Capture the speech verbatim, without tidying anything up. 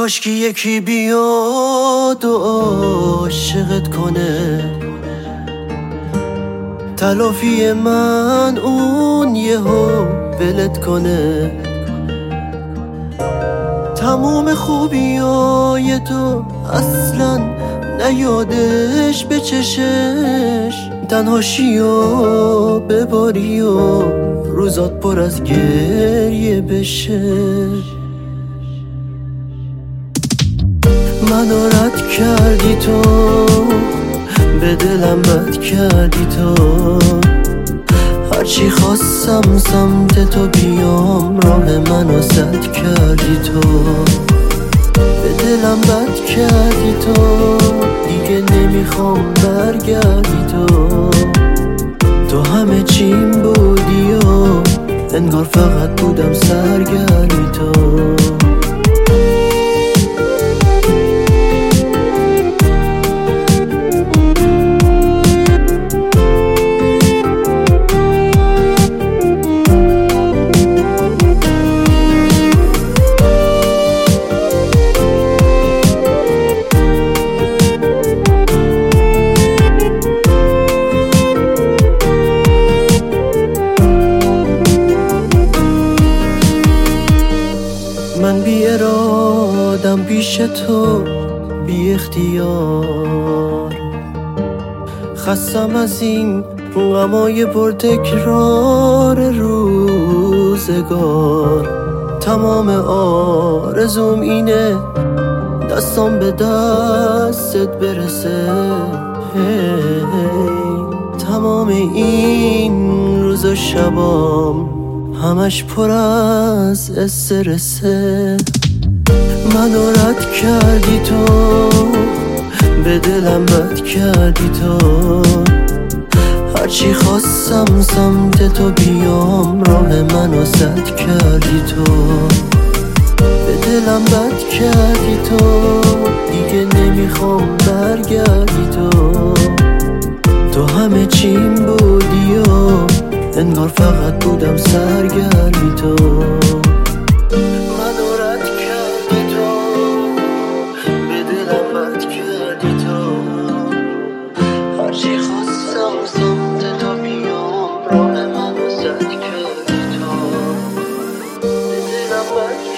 کاش که یکی بیاد و عاشقت کنه، تلافی من اون یهو ولت کنه. تموم خوبیای تو اصلا نیادش به چشش، تنهاشی و بباری و روزات پر از گریه بشه. منو رد کردی تو، به دلم بد کردی تو، هرچی خواستم سمت تو بیام راه منو سد کردی تو. به دلم بد کردی تو، دیگه نمیخوام برگردی تو. تو همه چیم بودی و انگار فقط بودم سرگرمی تو. من بی ارادم پیش تو بی اختیار، خستم از این غمای پر تکرار روزگار. تمام آرزوم اینه دستام به دستت برسه. تمام این روز و شبام همش پر از استرسه. منو رد کردی تو، به دلم بد کردی تو، هرچی خواستم سمت تو بیام راه منو سد کردی تو. به دلم بد کردی تو، دیگه نمیخوام برگردی تو. تو همه چیم بودی و انگار فقط بودم سرگرمی تو. منو رد کردی تو، به دلم بد کردی تو، هرچی خواستم سمت تو بیام راه منو سد کردی تو. به دلم بد